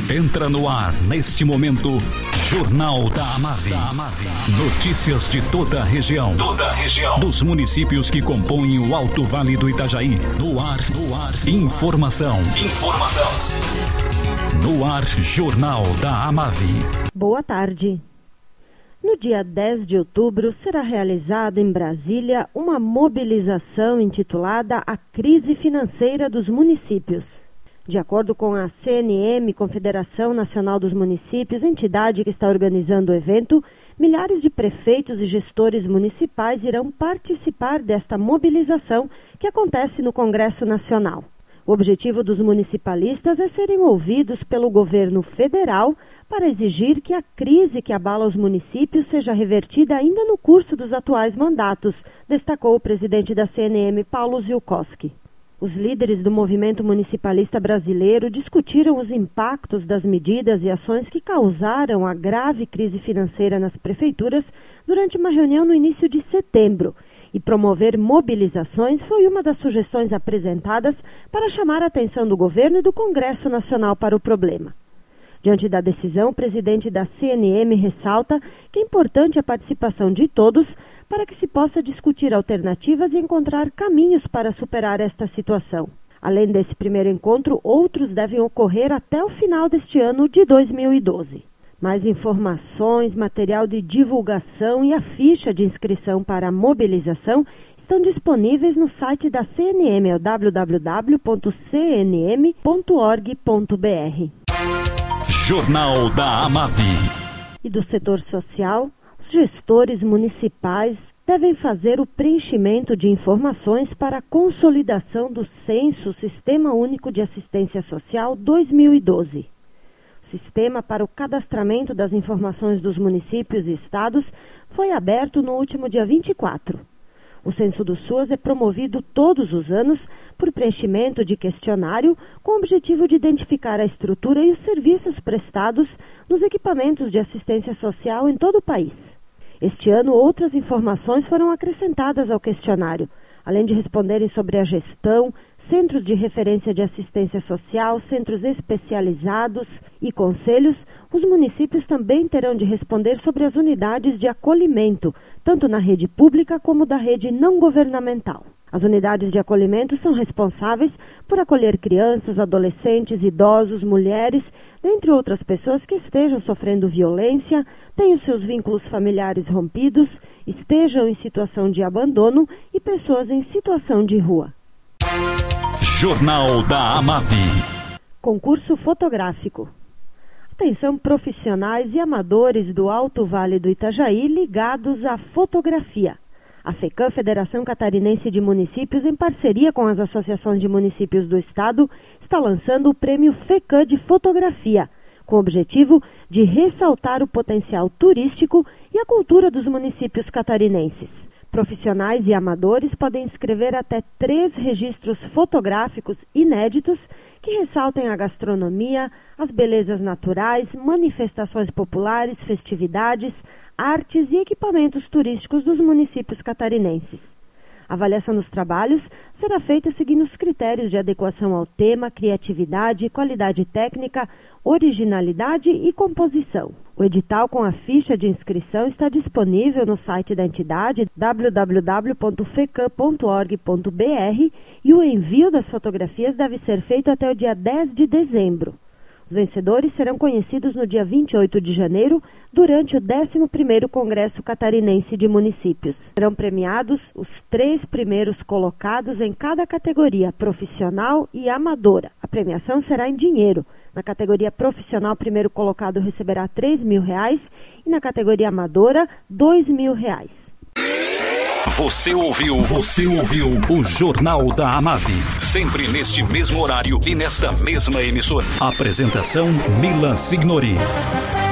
Entra no ar, neste momento, Jornal da Amave. Notícias de toda a região. Dos municípios que compõem o Alto Vale do Itajaí. No ar. Informação. No ar, Jornal da Amave. Boa tarde. No dia 10 de outubro, será realizada em Brasília uma mobilização intitulada A Crise Financeira dos Municípios. De acordo com a CNM, Confederação Nacional dos Municípios, entidade que está organizando o evento, milhares de prefeitos e gestores municipais irão participar desta mobilização que acontece no Congresso Nacional. O objetivo dos municipalistas é serem ouvidos pelo governo federal para exigir que a crise que abala os municípios seja revertida ainda no curso dos atuais mandatos, destacou o presidente da CNM, Paulo Ziolkowski. Os líderes do movimento municipalista brasileiro discutiram os impactos das medidas e ações que causaram a grave crise financeira nas prefeituras durante uma reunião no início de setembro. E promover mobilizações foi uma das sugestões apresentadas para chamar a atenção do governo e do Congresso Nacional para o problema. Diante da decisão, o presidente da CNM ressalta que é importante a participação de todos para que se possa discutir alternativas e encontrar caminhos para superar esta situação. Além desse primeiro encontro, outros devem ocorrer até o final deste ano de 2012. Mais informações, material de divulgação e a ficha de inscrição para a mobilização estão disponíveis no site da CNM, é o www.cnm.org.br. Jornal da Amave. E do setor social, os gestores municipais devem fazer o preenchimento de informações para a consolidação do Censo Sistema Único de Assistência Social 2012. O sistema para o cadastramento das informações dos municípios e estados foi aberto no último dia 24. O Censo do SUAS é promovido todos os anos por preenchimento de questionário com o objetivo de identificar a estrutura e os serviços prestados nos equipamentos de assistência social em todo o país. Este ano, outras informações foram acrescentadas ao questionário. Além de responderem sobre a gestão, centros de referência de assistência social, centros especializados e conselhos, os municípios também terão de responder sobre as unidades de acolhimento, tanto na rede pública como da rede não governamental. As unidades de acolhimento são responsáveis por acolher crianças, adolescentes, idosos, mulheres, dentre outras pessoas que estejam sofrendo violência, tenham seus vínculos familiares rompidos, estejam em situação de abandono e pessoas em situação de rua. Jornal da Amave. Concurso fotográfico. Atenção profissionais e amadores do Alto Vale do Itajaí ligados à fotografia. A FECAM, Federação Catarinense de Municípios, em parceria com as associações de municípios do estado, está lançando o Prêmio FECAM de Fotografia, com o objetivo de ressaltar o potencial turístico e a cultura dos municípios catarinenses. Profissionais e amadores podem inscrever até 3 registros fotográficos inéditos que ressaltem a gastronomia, as belezas naturais, manifestações populares, festividades, artes e equipamentos turísticos dos municípios catarinenses. A avaliação dos trabalhos será feita seguindo os critérios de adequação ao tema, criatividade, qualidade técnica, originalidade e composição. O edital com a ficha de inscrição está disponível no site da entidade www.fecam.org.br e o envio das fotografias deve ser feito até o dia 10 de dezembro. Os vencedores serão conhecidos no dia 28 de janeiro, durante o 11º Congresso Catarinense de Municípios. Serão premiados os 3 primeiros colocados em cada categoria, profissional e amadora. A premiação será em dinheiro. Na categoria profissional, o primeiro colocado receberá R$3.000 e na categoria amadora, R$2.000. Você ouviu o Jornal da Amave. Sempre neste mesmo horário e nesta mesma emissora. Apresentação Mila Signori.